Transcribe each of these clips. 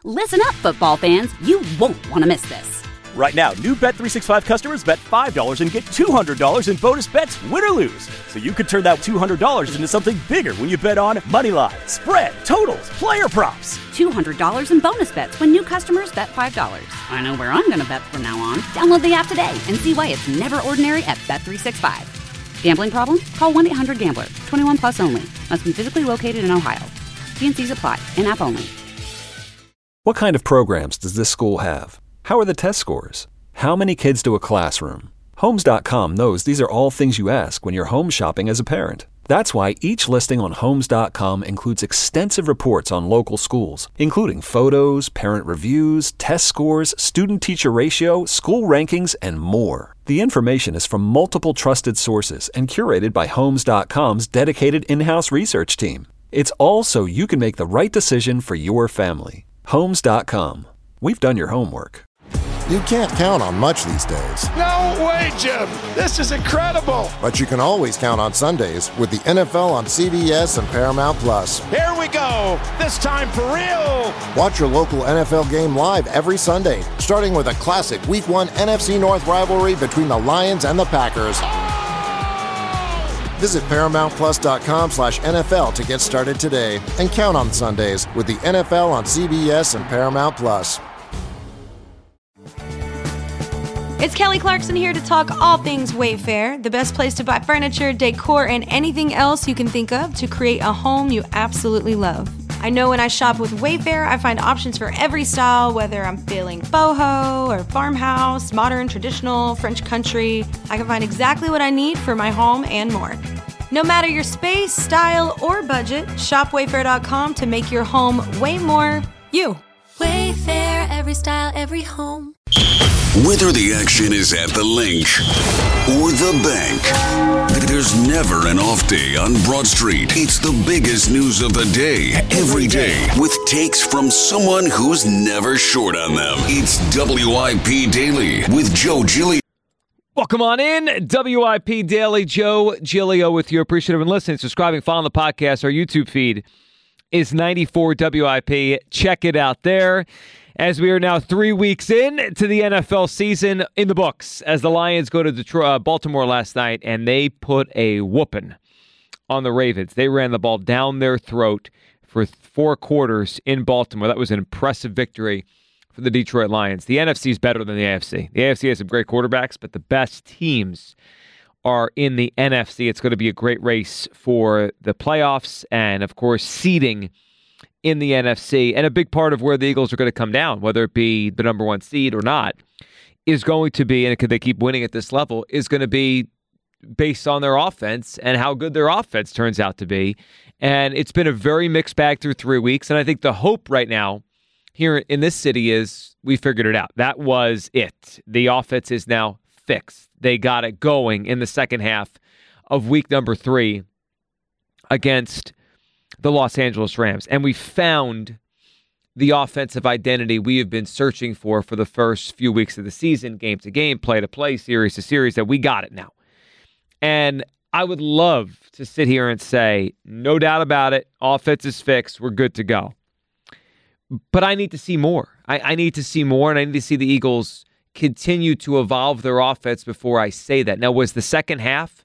Listen up, football fans. You won't want to miss this. Right now, new Bet365 customers bet $5 and get $200 in bonus bets, win or lose. So you could turn that $200 into something bigger when you bet on moneyline, spread, totals, player props. $200 in bonus bets when new customers bet $5. I know where I'm going to bet from now on. Download the app today and see why it's never ordinary at Bet365. Gambling problem? Call 1-800-GAMBLER. 21 plus only. Must be physically located in Ohio. T&Cs apply. In-app only. What kind of programs does this school have? How are the test scores? How many kids do a classroom? Homes.com knows these are all things you ask when you're home shopping as a parent. That's why each listing on Homes.com includes extensive reports on local schools, including photos, parent reviews, test scores, student-teacher ratio, school rankings, and more. The information is from multiple trusted sources and curated by Homes.com's dedicated in-house research team. It's all so you can make the right decision for your family. Homes.com. We've done your homework. You can't count on much these days. No way, Jim. This is incredible. But you can always count on Sundays with the NFL on CBS and Paramount Plus. Here we go. This time for real. Watch your local NFL game live every Sunday, starting with a classic Week 1 NFC North rivalry between the Lions and the Packers. Visit ParamountPlus.com/NFL to get started today and count on Sundays with the NFL on CBS and Paramount Plus. It's Kelly Clarkson here to talk all things Wayfair, the best place to buy furniture, decor, and anything else you can think of to create a home you absolutely love. I know when I shop with Wayfair, I find options for every style, whether I'm feeling boho or farmhouse, modern, traditional, French country. I can find exactly what I need for my home and more. No matter your space, style, or budget, shop Wayfair.com to make your home way more you. Wayfair, every style, every home. Whether the action is at the link or the bank, there's never an off day on Broad Street. It's the biggest news of the day, every day, with takes from someone who's never short on them. It's WIP Daily with Joe Giglio. Welcome on in. WIP Daily, Joe Giglio with you. Appreciative and listening, subscribing, following the podcast. Our YouTube feed is 94 WIP. Check it out there. As we are now 3 weeks in to the NFL season in the books, as the Lions go to Baltimore last night, and they put a whooping on the Ravens. They ran the ball down their throat for 4 quarters in Baltimore. That was an impressive victory for the Detroit Lions. The NFC is better than the AFC. The AFC has some great quarterbacks, but the best teams are in the NFC. It's going to be a great race for the playoffs and, of course, seeding in the NFC. And a big part of where the Eagles are going to come down, whether it be the number 1 seed or not, is going to be, and could they keep winning at this level, is going to be based on their offense and how good their offense turns out to be. And it's been a very mixed bag through 3 weeks. And I think the hope right now here in this city is we figured it out. That was it. The offense is now fixed. They got it going in the second half of week number 3 against the Los Angeles Rams. And we found the offensive identity we have been searching for the first few weeks of the season, game to game, play to play, series to series, that we got it now. And I would love to sit here and say, no doubt about it, offense is fixed, we're good to go. But I need to see more. I need to see more, and I need to see the Eagles continue to evolve their offense before I say that. Now, was the second half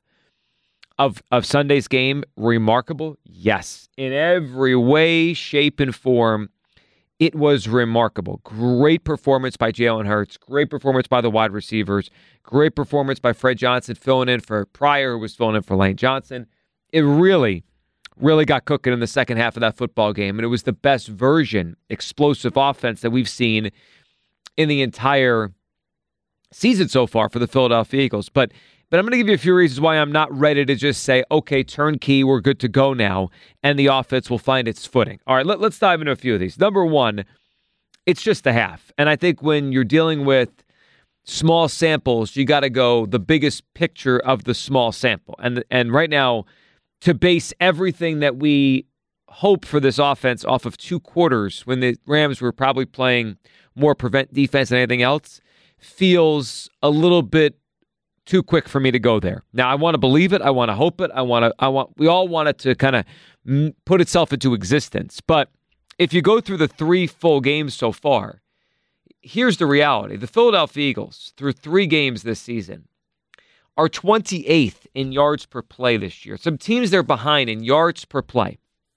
of Sunday's game remarkable? Yes. In every way, shape, and form, it was remarkable. Great performance by Jalen Hurts. Great performance by the wide receivers. Great performance by Fred Johnson filling in for Pryor, who was filling in for Lane Johnson. It really got cooking in the second half of that football game, and it was the best version, explosive offense that we've seen in the entire season so far for the Philadelphia Eagles. But I'm going to give you a few reasons why I'm not ready to just say, okay, turnkey, we're good to go now, and the offense will find its footing. All right, let's dive into a few of these. Number one, it's just the half. And I think when you're dealing with small samples, you got to go the biggest picture of the small sample. And right now, to base everything that we hope for this offense off of 2 quarters when the Rams were probably playing more prevent defense than anything else feels a little bit too quick for me to go there. Now, I want to believe it. I want to hope it. We all want it to kind of put itself into existence. But if you go through the 3 full games so far, here's the reality. The Philadelphia Eagles, through 3 games this season, are 28th in yards per play this year. Some teams they're behind in yards per play.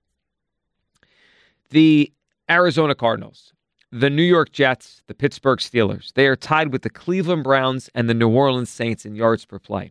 The Arizona Cardinals, the New York Jets, the Pittsburgh Steelers, they are tied with the Cleveland Browns and the New Orleans Saints in yards per play.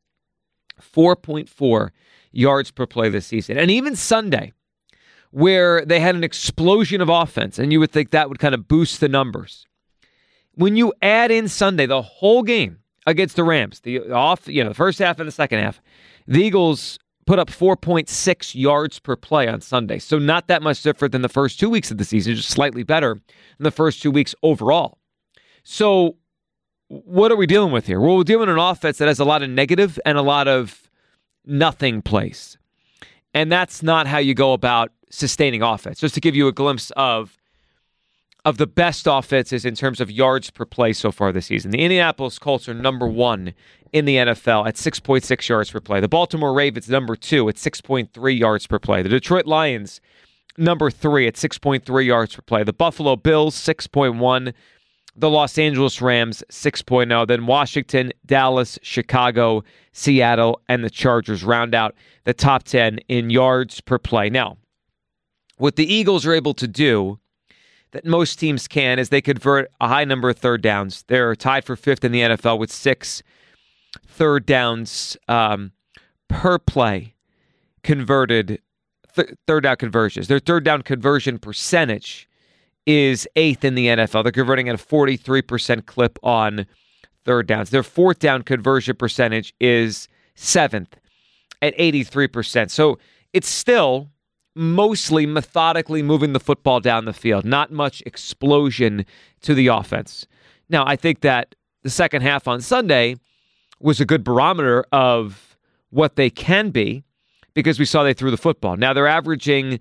4.4 yards per play this season. And even Sunday, where they had an explosion of offense, and you would think that would kind of boost the numbers. When you add in Sunday, the whole game against the Rams, the first half and the second half, the Eagles put up 4.6 yards per play on Sunday. So not that much different than the first 2 weeks of the season, just slightly better than the first 2 weeks overall. So what are we dealing with here? Well, we're dealing with an offense that has a lot of negative and a lot of nothing plays. And that's not how you go about sustaining offense. Just to give you a glimpse of the best offenses in terms of yards per play so far this season. The Indianapolis Colts are number 1 in the NFL at 6.6 yards per play. The Baltimore Ravens, number 2 at 6.3 yards per play. The Detroit Lions, number 3 at 6.3 yards per play. The Buffalo Bills, 6.1. The Los Angeles Rams, 6.0. Then Washington, Dallas, Chicago, Seattle, and the Chargers round out the top 10 in yards per play. Now, what the Eagles are able to do that most teams can is they convert a high number of third downs. They're tied for 5th in the NFL with 6 third downs per play converted, third down conversions. Their third down conversion percentage is 8th in the NFL. They're converting at a 43% clip on third downs. Their 4th down conversion percentage is 7th at 83%. So it's still mostly methodically moving the football down the field. Not much explosion to the offense. Now, I think that the second half on Sunday was a good barometer of what they can be because we saw they threw the football. Now, they're averaging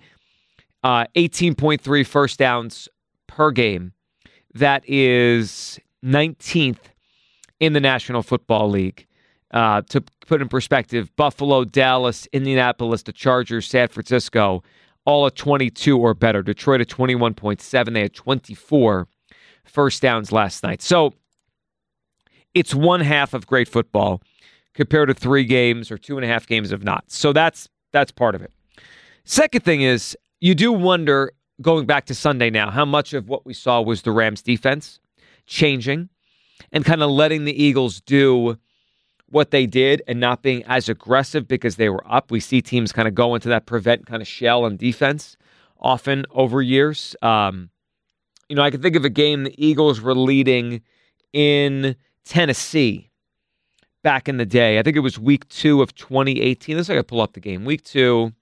18.3 first downs per game. That is 19th in the National Football League. To put in perspective, Buffalo, Dallas, Indianapolis, the Chargers, San Francisco, all at 22 or better. Detroit at 21.7. They had 24 first downs last night. So it's one half of great football compared to 3 games or 2.5 games of not. So that's part of it. Second thing is, you do wonder, going back to Sunday now, how much of what we saw was the Rams defense changing and kind of letting the Eagles do what they did and not being as aggressive because they were up. We see teams kind of go into that prevent kind of shell on defense often over years. I can think of a game the Eagles were leading in Tennessee back in the day. I think it was week 2 of 2018. Let's see if I can pull up the game. Week 2,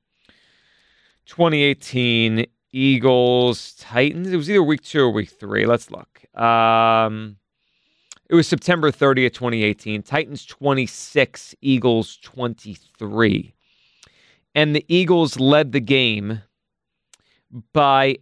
2018, Eagles, Titans. It was either week 2 or week 3. Let's look. It was September 30th, 2018. Titans 26, Eagles 23. And the Eagles led the game by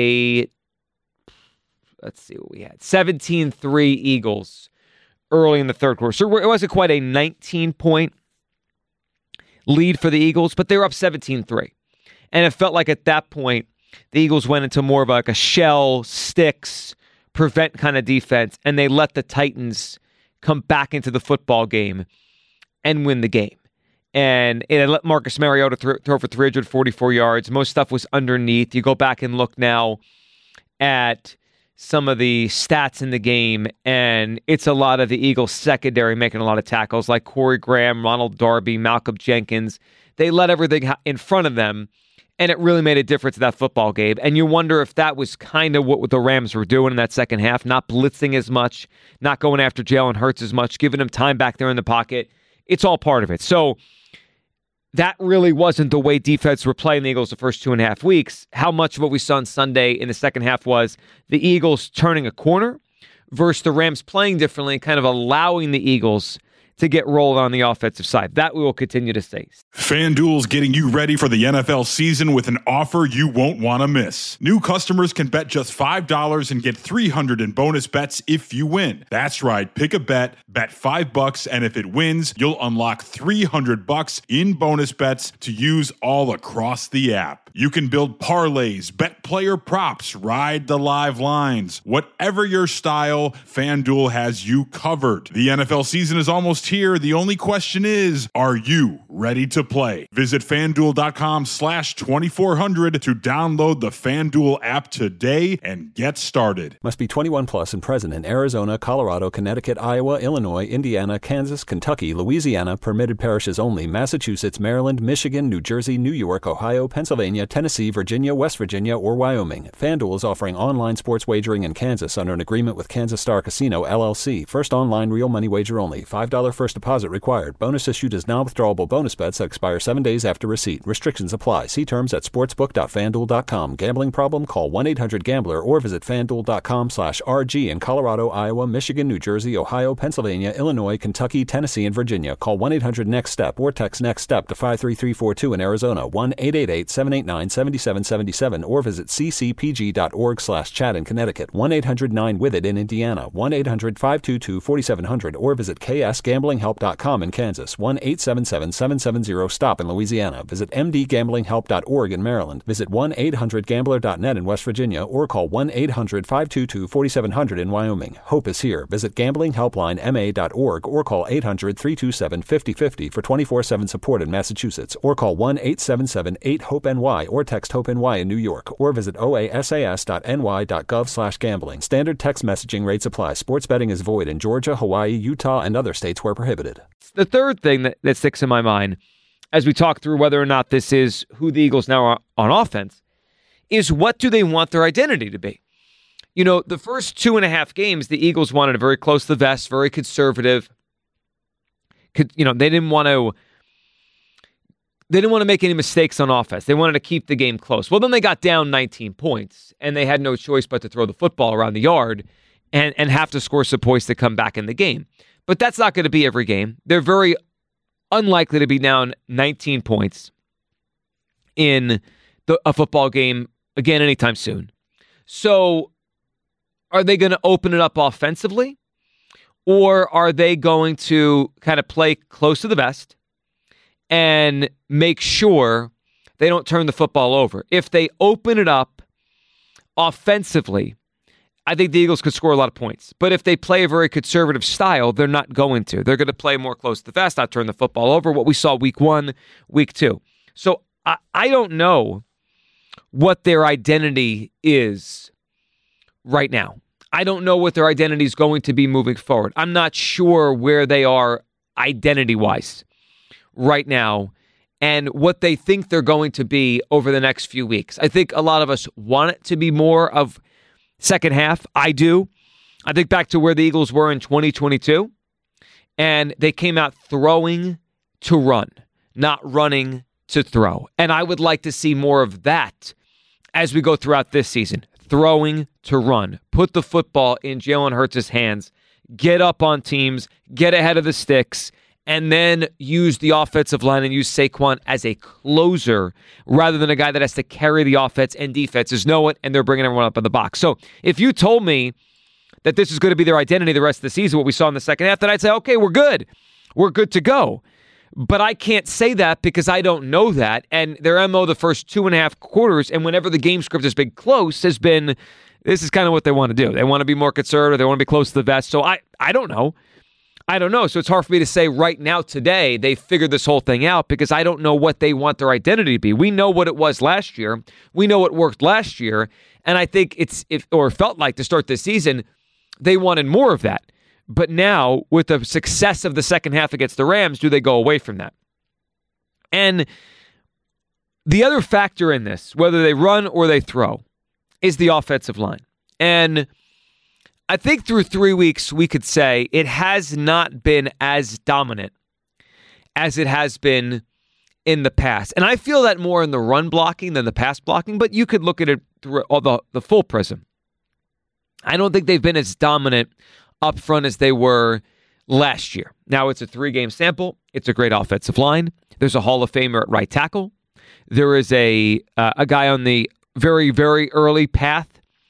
let's see what we had, 17-3 Eagles early in the third quarter. So it wasn't quite a 19-point lead for the Eagles, but they were up 17-3. And it felt like at that point, the Eagles went into more of like a shell, sticks, prevent kind of defense, and they let the Titans come back into the football game and win the game. And it let Marcus Mariota throw for 344 yards. Most stuff was underneath. You go back and look now at some of the stats in the game, and it's a lot of the Eagles secondary making a lot of tackles, like Corey Graham, Ronald Darby, Malcolm Jenkins. They let everything in front of them, and it really made a difference in that football game. And you wonder if that was kind of what the Rams were doing in that second half, not blitzing as much, not going after Jalen Hurts as much, giving him time back there in the pocket. It's all part of it. So that really wasn't the way defense were playing the Eagles the first 2.5 weeks. How much of what we saw on Sunday in the second half was the Eagles turning a corner versus the Rams playing differently and kind of allowing the Eagles to get rolled on the offensive side. That we will continue to see. FanDuel's getting you ready for the NFL season with an offer you won't want to miss. New customers can bet just $5 and get $300 in bonus bets if you win. That's right. Pick a bet $5, and if it wins, you'll unlock $300 in bonus bets to use all across the app. You can build parlays, bet player props, ride the live lines. Whatever your style, FanDuel has you covered. The NFL season is almost here. The only question is, are you ready to play? Visit FanDuel.com/2400 to download the FanDuel app today and get started. Must be 21 plus and present in Arizona, Colorado, Connecticut, Iowa, Illinois, Indiana, Kansas, Kentucky, Louisiana, permitted parishes only, Massachusetts, Maryland, Michigan, New Jersey, New York, Ohio, Pennsylvania, Tennessee, Virginia, West Virginia, or Wyoming. FanDuel is offering online sports wagering in Kansas under an agreement with Kansas Star Casino, LLC. First online real money wager only. $5 first deposit required. Bonus issued as non-withdrawable bonus bets that expire 7 days after receipt. Restrictions apply. See terms at sportsbook.fanduel.com. Gambling problem? Call 1-800-GAMBLER or visit fanduel.com/RG in Colorado, Iowa, Michigan, New Jersey, Ohio, Pennsylvania, Illinois, Kentucky, Tennessee, and Virginia. Call 1-800-NEXT-STEP or text NEXT-STEP to 53342 in Arizona, 1-888-789-7777, or visit ccpg.org/chat in Connecticut, 1-800-9-WITH-IT in Indiana, 1-800-522-4700, or visit ksgamblinghelp.com in Kansas, 1-877-770-STOP in Louisiana. Visit mdgamblinghelp.org in Maryland. Visit 1-800-GAMBLER.net in West Virginia, or call 1-800-522-4700 in Wyoming. Hope is here. Visit gamblinghelplinema.org or call 800-327-5050 for 24/7 support in Massachusetts, or call 1-877-8-HOPE-NY or text HOPE-NY in New York, or visit oasas.ny.gov/gambling. Standard text messaging rates apply. Sports betting is void in Georgia, Hawaii, Utah, and other states where prohibited. The third thing that sticks in my mind as we talk through whether or not this is who the Eagles now are on offense is, what do they want their identity to be? You know, the first 2.5 games, the Eagles wanted a very close to the vest, very conservative. They didn't want to make any mistakes on offense. They wanted to keep the game close. Well, then they got down 19 points, and they had no choice but to throw the football around the yard and have to score some points to come back in the game. But that's not going to be every game. They're very unlikely to be down 19 points in a football game again anytime soon. So are they going to open it up offensively, or are they going to kind of play close to the vest and make sure they don't turn the football over? If they open it up offensively, I think the Eagles could score a lot of points. But if they play a very conservative style, they're not going to. They're going to play more close to the vest, not turn the football over, what we saw week 1, week 2. So I don't know what their identity is right now. I don't know what their identity is going to be moving forward. I'm not sure where they are identity-wise right now and what they think they're going to be over the next few weeks. I think a lot of us want it to be more of second half. I do. I think back to where the Eagles were in 2022, and they came out throwing to run, not running to throw. And I would like to see more of that as we go throughout this season. Throwing to run. Put the football in Jalen Hurts' hands. Get up on teams. Get ahead of the sticks. And then use the offensive line and use Saquon as a closer rather than a guy that has to carry the offense, and defenses know it, and they're bringing everyone up in the box. So if you told me that this is going to be their identity the rest of the season, what we saw in the second half, then I'd say, okay, we're good. We're good to go. But I can't say that because I don't know that. And their MO the first 2.5 quarters, and whenever the game script has been close, has been, this is kind of what they want to do. They want to be more conservative. They want to be close to the vest. So I don't know. I don't know. So it's hard for me to say right now today they figured this whole thing out because I don't know what they want their identity to be. We know what it was last year. We know what worked last year. And I think it felt like to start this season, they wanted more of that. But now, with the success of the second half against the Rams, do they go away from that? And the other factor in this, whether they run or they throw, is the offensive line. And I think through 3 weeks, we could say it has not been as dominant as it has been in the past. And I feel that more in the run blocking than the pass blocking, but you could look at it through the full prism. I don't think they've been as dominant up front as they were last year. Now, it's a 3-game sample. It's a great offensive line. There's a Hall of Famer at right tackle. There is a guy on the very, very early path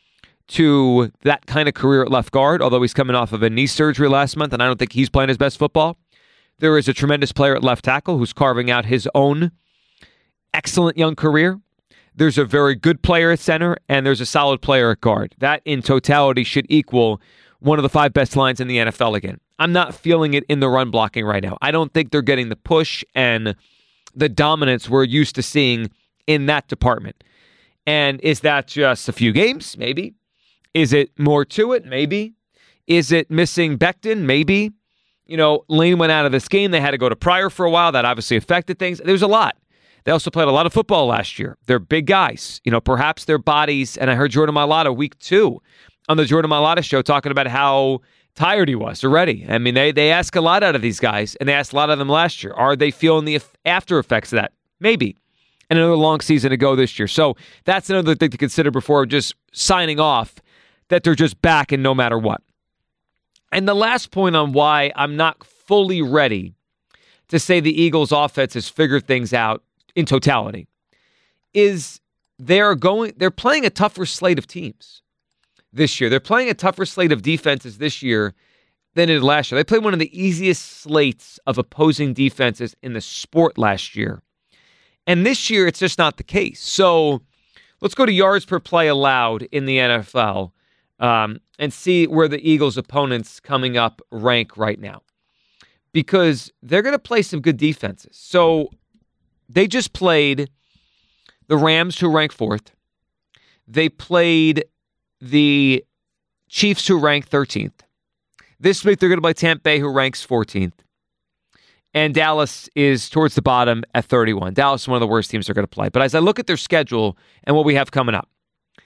to that kind of career at left guard, although he's coming off of a knee surgery last month, and I don't think he's playing his best football. There is a tremendous player at left tackle who's carving out his own excellent young career. There's a very good player at center, and there's a solid player at guard. That, in totality, should equal one of the 5 best lines in the NFL again. I'm not feeling it in the run blocking right now. I don't think they're getting the push and the dominance we're used to seeing in that department. And is that just a few games? Maybe. Is it more to it? Maybe. Is it missing Becton? Maybe. Lane went out of this game. They had to go to Pryor for a while. That obviously affected things. There's a lot. They also played a lot of football last year. They're big guys. Perhaps their bodies, and I heard Jordan Mailata week 2 on the Jordan Mailata show talking about how tired he was already. I mean, they ask a lot out of these guys, and they asked a lot of them last year. Are they feeling the after effects of that? Maybe. And another long season to go this year. So that's another thing to consider before just signing off, that they're just back and no matter what. And the last point on why I'm not fully ready to say the Eagles' offense has figured things out in totality is they're playing a tougher slate of teams this year. They're playing a tougher slate of defenses this year than it did last year. They played one of the easiest slates of opposing defenses in the sport last year. And this year, it's just not the case. So let's go to yards per play allowed in the NFL and see where the Eagles' opponents coming up rank right now. Because they're going to play some good defenses. So they just played the Rams, who rank 4th. They played the Chiefs, who rank 13th. This week, they're going to play Tampa Bay, who ranks 14th. And Dallas is towards the bottom at 31. Dallas is one of the worst teams they're going to play. But as I look at their schedule and what we have coming up,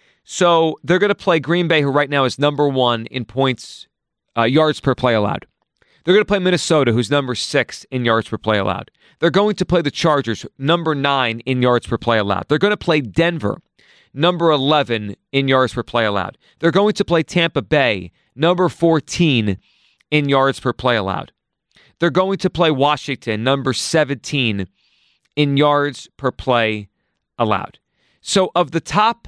so they're going to play Green Bay, who right now is number 1 in points, yards per play allowed. They're going to play Minnesota, who's number 6 in yards per play allowed. They're going to play the Chargers, number 9 in yards per play allowed. They're going to play Denver, number 11 in yards per play allowed. They're going to play Tampa Bay, number 14 in yards per play allowed. They're going to play Washington, number 17 in yards per play allowed. So of the top,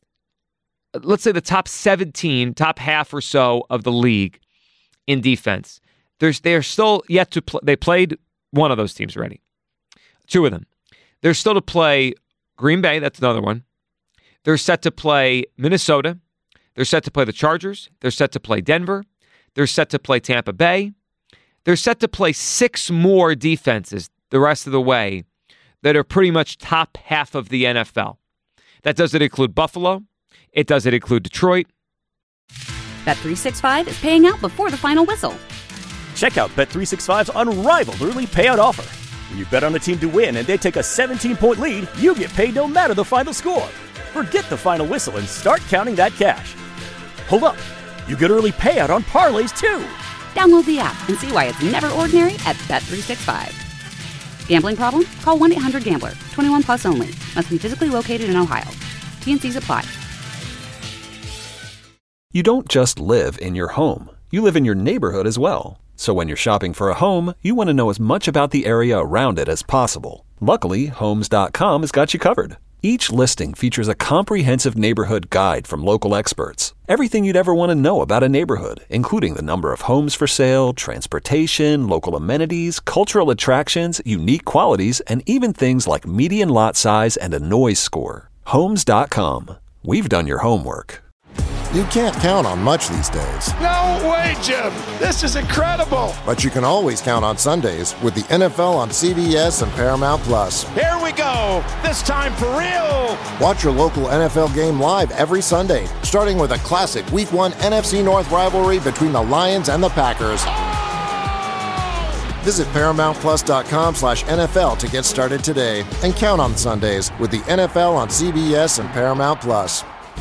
let's say the top 17, top half or so of the league in defense, they're still yet to play. They played one of those teams already. 2 of them. They're still to play Green Bay. That's another one. They're set to play Minnesota. They're set to play the Chargers. They're set to play Denver. They're set to play Tampa Bay. They're set to play 6 more defenses the rest of the way that are pretty much top half of the NFL. That doesn't include Buffalo. It doesn't include Detroit. Bet365 is paying out before the final whistle. Check out Bet365's unrivaled early payout offer. When you bet on a team to win and they take a 17-point lead, you get paid no matter the final score. Forget the final whistle and start counting that cash. Hold up. You get early payout on parlays, too. Download the app and see why it's never ordinary at Bet365. Gambling problem? Call 1-800-GAMBLER. 21 plus only. Must be physically located in Ohio. T&Cs apply. You don't just live in your home. You live in your neighborhood as well. So when you're shopping for a home, you want to know as much about the area around it as possible. Luckily, Homes.com has got you covered. Each listing features a comprehensive neighborhood guide from local experts. Everything you'd ever want to know about a neighborhood, including the number of homes for sale, transportation, local amenities, cultural attractions, unique qualities, and even things like median lot size and a noise score. Homes.com. We've done your homework. You can't count on much these days. No way, Jim. This is incredible. But you can always count on Sundays with the NFL on CBS and Paramount Plus. Here we go. This time for real. Watch your local NFL game live every Sunday, starting with a classic Week 1 NFC North rivalry between the Lions and the Packers. Visit ParamountPlus.com/NFL to get started today and count on Sundays with the NFL on CBS and Paramount Plus.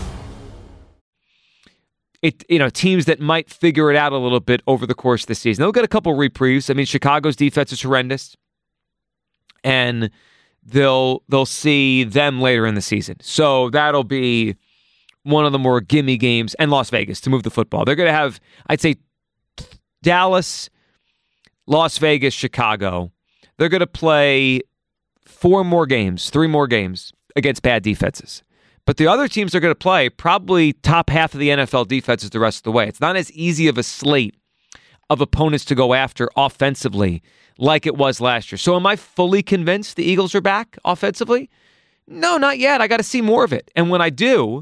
Teams that might figure it out a little bit over the course of the season. They'll get a couple reprieves. I mean, Chicago's defense is horrendous, and they'll see them later in the season. So that'll be one of the more gimme games, and Las Vegas to move the football. They're going to have, I'd say, Dallas, Las Vegas, Chicago. They're going to play 3 more games against bad defenses. But the other teams are going to play probably top half of the NFL defenses the rest of the way. It's not as easy of a slate of opponents to go after offensively like it was last year. So am I fully convinced the Eagles are back offensively? No, not yet. I got to see more of it. And when I do,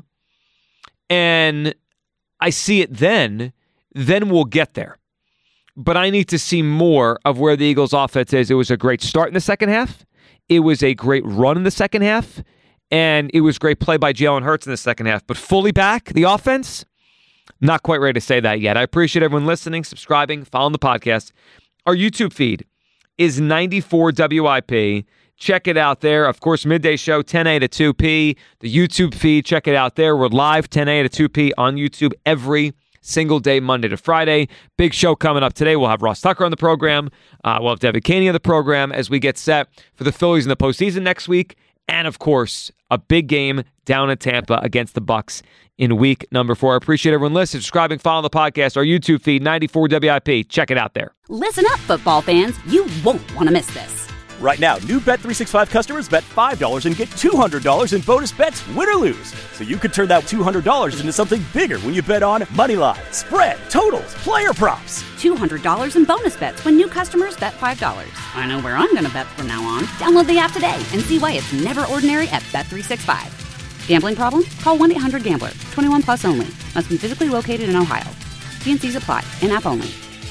and I see it then we'll get there. But I need to see more of where the Eagles' offense is. It was a great start in the second half. It was a great run in the second half. And it was great play by Jalen Hurts in the second half. But fully back, the offense, not quite ready to say that yet. I appreciate everyone listening, subscribing, following the podcast. Our YouTube feed is 94 WIP. Check it out there. Of course, midday show, 10A to 2P. The YouTube feed, check it out there. We're live 10A to 2P on YouTube every single day, Monday to Friday. Big show coming up today. We'll have Ross Tucker on the program. We'll have Devin Caney on the program as we get set for the Phillies in the postseason next week. And, of course, a big game down in Tampa against the Bucs in week number 4. I appreciate everyone listening, subscribing, following the podcast, our YouTube feed, 94 WIP. Check it out there. Listen up, football fans. You won't want to miss this. Right now, new Bet365 customers bet $5 and get $200 in bonus bets, win or lose. So you could turn that $200 into something bigger when you bet on moneyline, spread, totals, player props. $200 in bonus bets when new customers bet $5. I know where I'm going to bet from now on. Download the app today and see why it's never ordinary at Bet365. Gambling problem? Call 1-800-GAMBLER. 21 plus only. Must be physically located in Ohio. T&Cs apply. In-app only.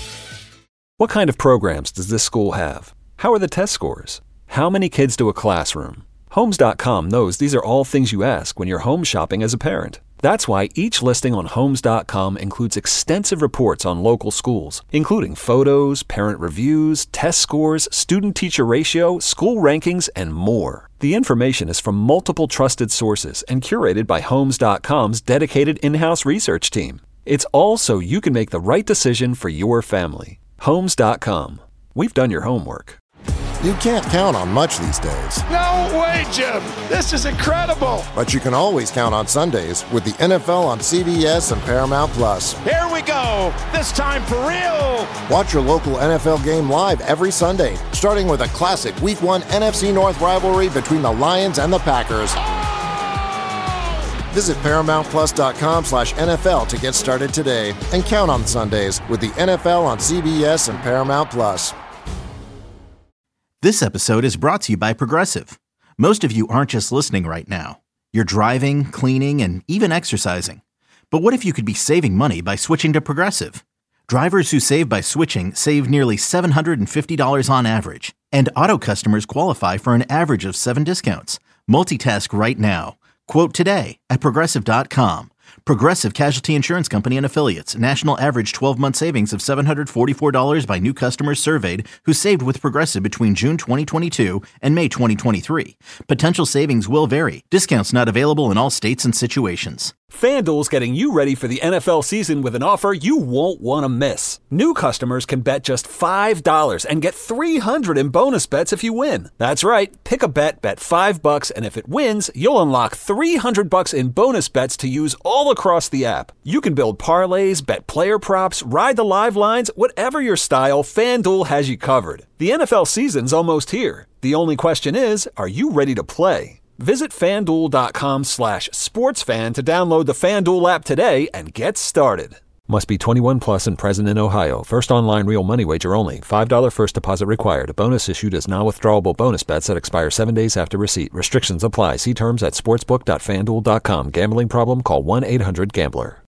What kind of programs does this school have? How are the test scores? How many kids do a classroom? Homes.com knows these are all things you ask when you're home shopping as a parent. That's why each listing on Homes.com includes extensive reports on local schools, including photos, parent reviews, test scores, student-teacher ratio, school rankings, and more. The information is from multiple trusted sources and curated by Homes.com's dedicated in-house research team. It's all so you can make the right decision for your family. Homes.com. We've done your homework. You can't count on much these days. No way, Jim. This is incredible. But you can always count on Sundays with the NFL on CBS and Paramount Plus. Here we go. This time for real. Watch your local NFL game live every Sunday, starting with a classic Week 1 NFC North rivalry between the Lions and the Packers. Visit ParamountPlus.com/NFL to get started today and count on Sundays with the NFL on CBS and Paramount Plus. This episode is brought to you by Progressive. Most of you aren't just listening right now. You're driving, cleaning, and even exercising. But what if you could be saving money by switching to Progressive? Drivers who save by switching save nearly $750 on average. And auto customers qualify for an average of 7 discounts. Multitask right now. Quote today at Progressive.com. Progressive Casualty Insurance Company and Affiliates. National average 12-month savings of $744 by new customers surveyed who saved with Progressive between June 2022 and May 2023. Potential savings will vary. Discounts not available in all states and situations. FanDuel's getting you ready for the NFL season with an offer you won't want to miss. New customers can bet just $5 and get $300 in bonus bets if you win. That's right. Pick a bet $5, and if it wins, you'll unlock $300 in bonus bets to use all across the app. You can build parlays, bet player props, ride the live lines, whatever your style, FanDuel has you covered. The NFL season's almost here. The only question is, are you ready to play? Visit FanDuel.com/sportsfan to download the FanDuel app today and get started. Must be 21 plus and present in Ohio. First online real money wager only. $5 first deposit required. Bonus issued as non-withdrawable bonus bets that expire 7 days after receipt. Restrictions apply. See terms at sportsbook.fanduel.com. Gambling problem? Call 1-800-GAMBLER.